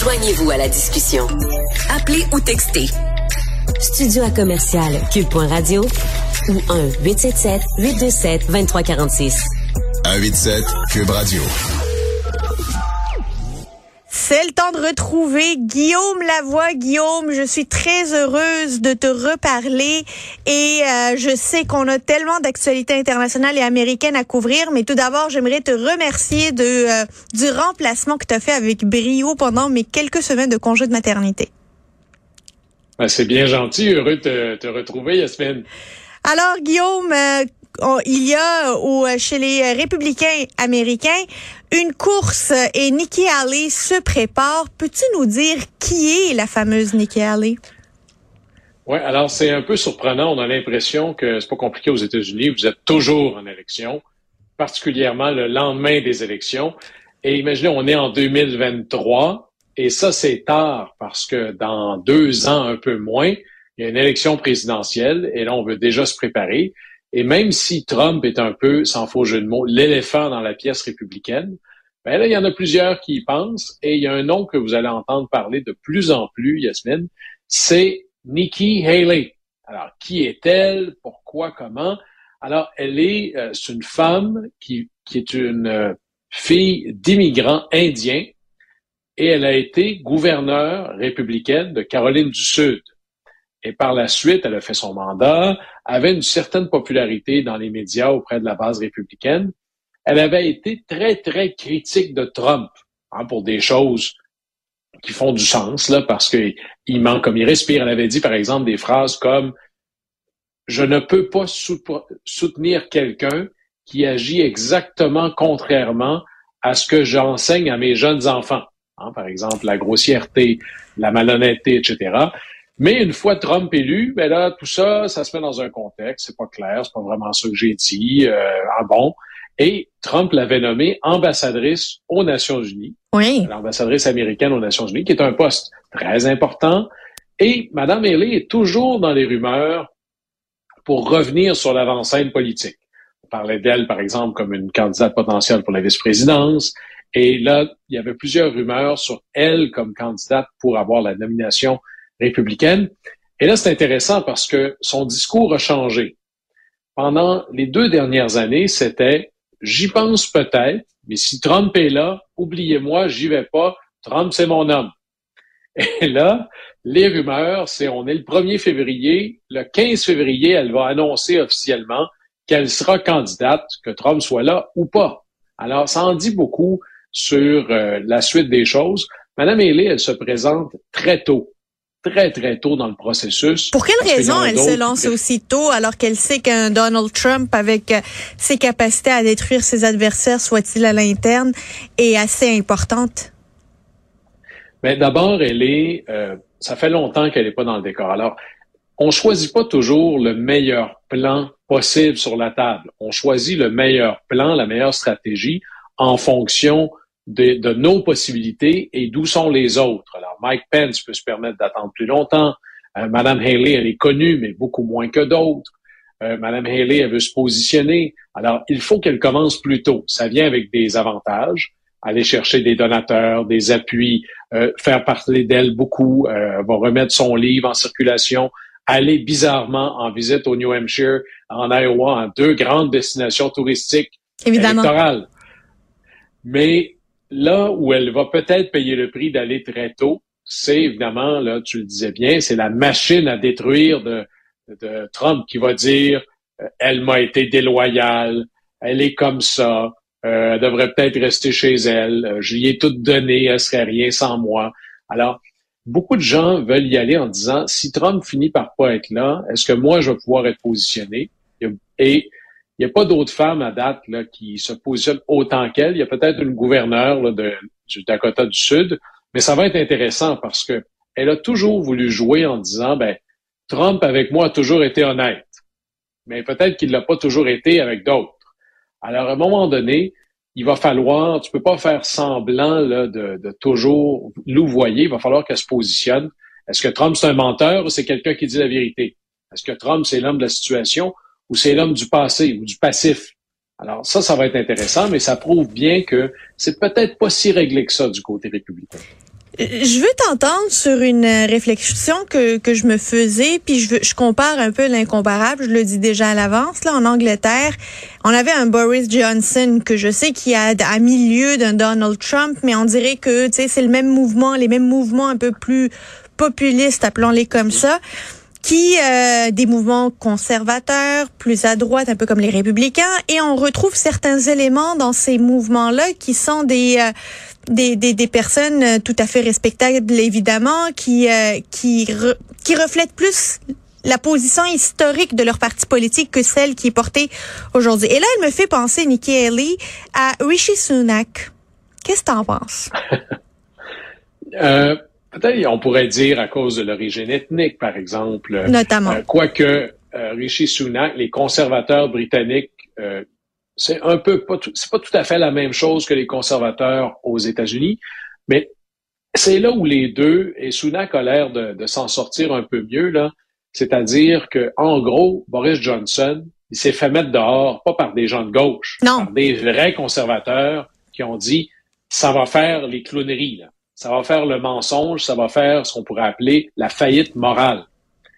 Joignez-vous à la discussion. Appelez ou textez. Studio à commercial cube.radio ou 1-877-827-2346. 187 Cube Radio. C'est le temps de retrouver Guillaume Lavoie. Guillaume, je suis très heureuse de te reparler et je sais qu'on a tellement d'actualités internationales et américaines à couvrir, mais tout d'abord, j'aimerais te remercier du remplacement que tu as fait avec brio pendant mes quelques semaines de congé de maternité. Ben, c'est bien gentil, heureux de te retrouver, Yasmine. Alors, Guillaume, il y a chez les républicains américains une course et Nikki Haley se prépare. Peux-tu nous dire qui est la fameuse Nikki Haley? Oui, alors c'est un peu surprenant. On a l'impression que c'est pas compliqué aux États-Unis. Vous êtes toujours en élection, particulièrement le lendemain des élections. Et imaginez, on est en 2023 et ça, c'est tard parce que dans 2 ans, un peu moins, il y a une élection présidentielle et là, on veut déjà se préparer. Et même si Trump est un peu, sans faux jeu de mots, l'éléphant dans la pièce républicaine, ben là, il y en a plusieurs qui y pensent. Et il y a un nom que vous allez entendre parler de plus en plus, Yasmine, c'est Nikki Haley. Alors, qui est-elle? Pourquoi? Comment? Alors, c'est une femme qui est une fille d'immigrants indiens et elle a été gouverneure républicaine de Caroline du Sud. Et par la suite, elle a fait son mandat, avait une certaine popularité dans les médias auprès de la base républicaine. Elle avait été très, très critique de Trump, pour des choses qui font du sens, là, parce qu'il manque comme il respire. Elle avait dit, par exemple, des phrases comme « Je ne peux pas soutenir quelqu'un qui agit exactement contrairement à ce que j'enseigne à mes jeunes enfants. » Par exemple, la grossièreté, la malhonnêteté, etc. Mais une fois Trump élu, ben là, tout ça, ça se met dans un contexte, c'est pas clair, c'est pas vraiment ça que j'ai dit, bon. Et Trump l'avait nommée ambassadrice aux Nations Unies. Oui. L'ambassadrice américaine aux Nations Unies, qui est un poste très important. Et Mme Haley est toujours dans les rumeurs pour revenir sur l'avant-scène politique. On parlait d'elle, par exemple, comme une candidate potentielle pour la vice-présidence. Et là, il y avait plusieurs rumeurs sur elle comme candidate pour avoir la nomination républicaine. Et là, c'est intéressant parce que son discours a changé. Pendant les 2 dernières années, c'était « J'y pense peut-être, mais si Trump est là, oubliez-moi, j'y vais pas. Trump, c'est mon homme. » Et là, les rumeurs, on est le 1er février. Le 15 février, elle va annoncer officiellement qu'elle sera candidate, que Trump soit là ou pas. Alors, ça en dit beaucoup sur la suite des choses. Mme Haley, elle se présente très tôt. Très, très tôt dans le processus. Pour quelle raison elle se lance aussi tôt alors qu'elle sait qu'un Donald Trump, avec ses capacités à détruire ses adversaires, soit-il à l'interne, est assez importante? Mais d'abord, ça fait longtemps qu'elle n'est pas dans le décor. Alors, on choisit pas toujours le meilleur plan possible sur la table. On choisit le meilleur plan, la meilleure stratégie en fonction de nos possibilités et d'où sont les autres. Alors, Mike Pence peut se permettre d'attendre plus longtemps. Madame Haley, elle est connue, mais beaucoup moins que d'autres. Madame Haley, elle veut se positionner. Alors, il faut qu'elle commence plus tôt. Ça vient avec des avantages. Aller chercher des donateurs, des appuis, faire parler d'elle beaucoup, va remettre son livre en circulation, aller bizarrement en visite au New Hampshire, en Iowa, en 2 grandes destinations touristiques électorales. Mais là où elle va peut-être payer le prix d'aller très tôt, c'est évidemment, là, tu le disais bien, c'est la machine à détruire de Trump qui va dire « Elle m'a été déloyale, elle est comme ça, elle devrait peut-être rester chez elle, je lui ai tout donné, elle serait rien sans moi. » Alors, beaucoup de gens veulent y aller en disant « Si Trump finit par pas être là, est-ce que moi, je vais pouvoir être positionné? » Et il n'y a pas d'autres femmes à date là, qui se positionnent autant qu'elle. Il y a peut-être une gouverneure là, du Dakota du Sud, mais ça va être intéressant parce que elle a toujours voulu jouer en disant Trump avec moi a toujours été honnête, mais peut-être qu'il l'a pas toujours été avec d'autres. Alors à un moment donné, il va falloir, tu peux pas faire semblant là, de toujours louvoyer, il va falloir qu'elle se positionne. Est-ce que Trump c'est un menteur ou c'est quelqu'un qui dit la vérité? Est-ce que Trump c'est l'homme de la situation? Ou c'est l'homme du passé ou du passif. Alors ça va être intéressant, mais ça prouve bien que c'est peut-être pas si réglé que ça du côté républicain. Je veux t'entendre sur une réflexion que je me faisais, puis je compare un peu l'incomparable, je le dis déjà à l'avance. Là, en Angleterre, on avait un Boris Johnson que je sais qui a milieu d'un Donald Trump, mais on dirait que c'est le même mouvement, les mêmes mouvements un peu plus populistes, appelons-les comme ça, qui des mouvements conservateurs, plus à droite, un peu comme les républicains, et on retrouve certains éléments dans ces mouvements-là qui sont des personnes tout à fait respectables, évidemment, qui reflètent plus la position historique de leur parti politique que celle qui est portée aujourd'hui. Et là, elle me fait penser, Nikki Haley, à Rishi Sunak. Qu'est-ce que t'en penses? Peut-être on pourrait dire à cause de l'origine ethnique, par exemple. Notamment. Quoique Rishi Sunak, les conservateurs britanniques, c'est pas tout à fait la même chose que les conservateurs aux États-Unis, mais c'est là où les deux, et Sunak a l'air de s'en sortir un peu mieux, là. C'est-à-dire que, en gros, Boris Johnson, il s'est fait mettre dehors, pas par des gens de gauche, par des vrais conservateurs qui ont dit, ça va faire les clowneries, là. Ça va faire le mensonge, ça va faire ce qu'on pourrait appeler la faillite morale.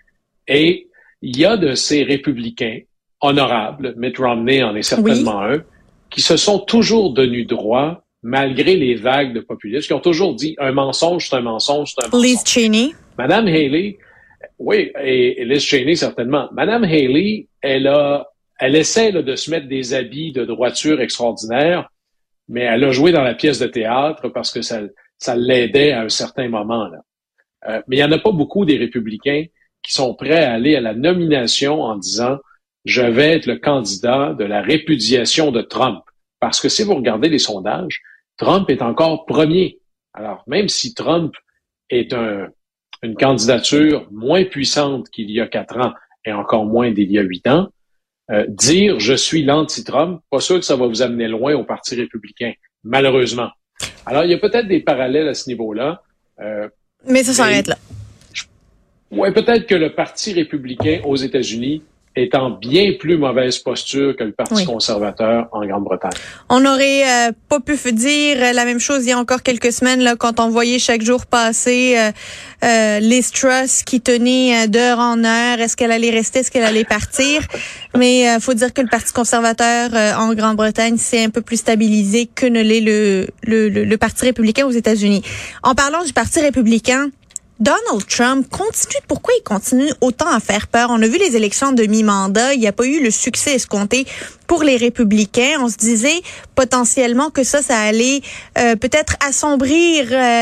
Et il y a de ces républicains honorables, Mitt Romney en est certainement un, qui se sont toujours tenus droit malgré les vagues de populistes, qui ont toujours dit un mensonge, c'est un mensonge, c'est un mensonge. Liz Cheney. Madame Haley, oui, et Liz Cheney certainement. Madame Haley, elle essaie là, de se mettre des habits de droiture extraordinaires, mais elle a joué dans la pièce de théâtre parce que ça l'aidait à un certain moment, là. Mais il n'y en a pas beaucoup des républicains qui sont prêts à aller à la nomination en disant « Je vais être le candidat de la répudiation de Trump ». Parce que si vous regardez les sondages, Trump est encore premier. Alors, même si Trump est une candidature moins puissante qu'il y a 4 ans et encore moins d'il y a 8 ans, dire « Je suis l'anti-Trump », pas sûr que ça va vous amener loin au Parti républicain, malheureusement. Alors, il y a peut-être des parallèles à ce niveau-là. Mais ça s'arrête là. Oui, peut-être que le Parti républicain aux États-Unis est en bien plus mauvaise posture que le Parti conservateur en Grande-Bretagne. On n'aurait pas pu dire la même chose il y a encore quelques semaines là, quand on voyait chaque jour passer Liz Truss qui tenait d'heure en heure. Est-ce qu'elle allait rester? Est-ce qu'elle allait partir? Mais faut dire que le Parti conservateur en Grande-Bretagne s'est un peu plus stabilisé que ne l'est le Parti républicain aux États-Unis. En parlant du Parti républicain, Donald Trump pourquoi il continue autant à faire peur? On a vu les élections de mi-mandat, il n'y a pas eu le succès escompté pour les républicains. On se disait potentiellement que ça allait peut-être assombrir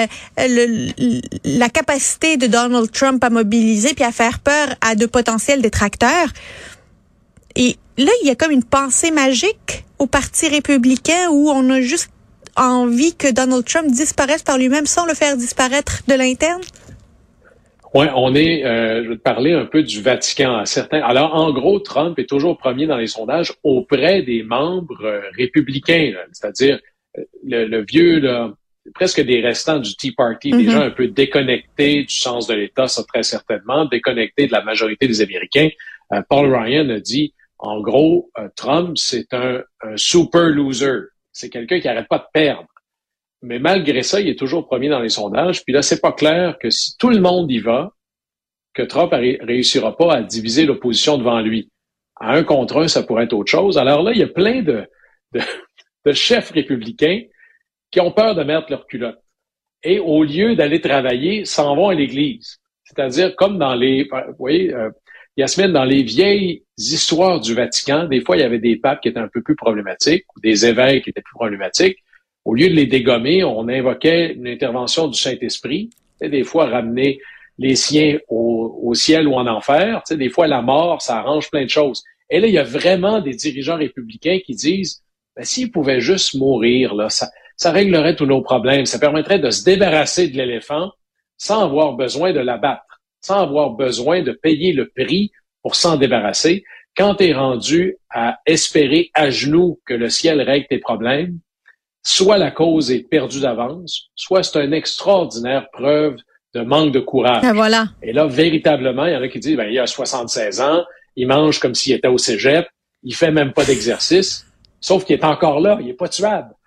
la capacité de Donald Trump à mobiliser puis à faire peur à de potentiels détracteurs. Et là, il y a comme une pensée magique au Parti républicain où on a juste envie que Donald Trump disparaisse par lui-même sans le faire disparaître de l'interne. Oui, je vais te parler un peu du Vatican. Alors, en gros, Trump est toujours premier dans les sondages auprès des membres républicains, là, c'est-à-dire le vieux, là, presque des restants du Tea Party, des gens un peu déconnectés du sens de l'État, ça très certainement, déconnectés de la majorité des Américains. Paul Ryan a dit, en gros, Trump, c'est un super loser. C'est quelqu'un qui n'arrête pas de perdre. Mais malgré ça, il est toujours premier dans les sondages. Puis là, c'est pas clair que si tout le monde y va, que Trump réussira pas à diviser l'opposition devant lui. À 1 contre 1, ça pourrait être autre chose. Alors là, il y a plein de chefs républicains qui ont peur de mettre leur culotte. Et au lieu d'aller travailler, s'en vont à l'église. C'est-à-dire, comme dans vous voyez, Yasmine, dans les vieilles histoires du Vatican, des fois, il y avait des papes qui étaient un peu plus problématiques, ou des évêques qui étaient plus problématiques. Au lieu de les dégommer, on invoquait une intervention du Saint-Esprit, des fois ramener les siens au ciel ou en enfer, des fois la mort, ça arrange plein de choses. Et là, il y a vraiment des dirigeants républicains qui disent, s'ils pouvaient juste mourir, là, ça réglerait tous nos problèmes, ça permettrait de se débarrasser de l'éléphant sans avoir besoin de l'abattre, sans avoir besoin de payer le prix pour s'en débarrasser. Quand tu es rendu à espérer à genoux que le ciel règle tes problèmes, soit la cause est perdue d'avance, soit c'est une extraordinaire preuve de manque de courage. Ah, voilà. Et là, véritablement, il y en a qui disent, il a 76 ans, il mange comme s'il était au cégep, il fait même pas d'exercice, sauf qu'il est encore là, il est pas tuable.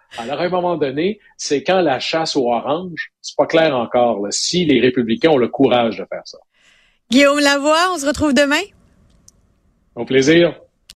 Alors, à un moment donné, c'est quand la chasse aux oranges, c'est pas clair encore, là, si les républicains ont le courage de faire ça. Guillaume Lavoie, on se retrouve demain. Au plaisir.